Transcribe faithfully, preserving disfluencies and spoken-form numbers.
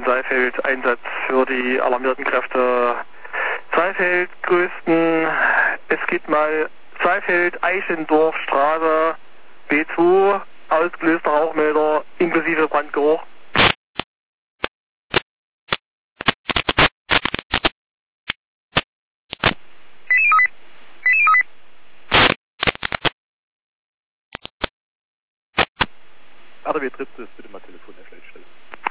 Zweifeld, Einsatz für die alarmierten Kräfte. Zweifeld, größten, es gibt mal Zweifeld, Eichendorf, Straße, B zwei, ausgelöster Rauchmelder, inklusive Brandgeruch. R W Tripsis, bitte mal Telefon der Feldstelle.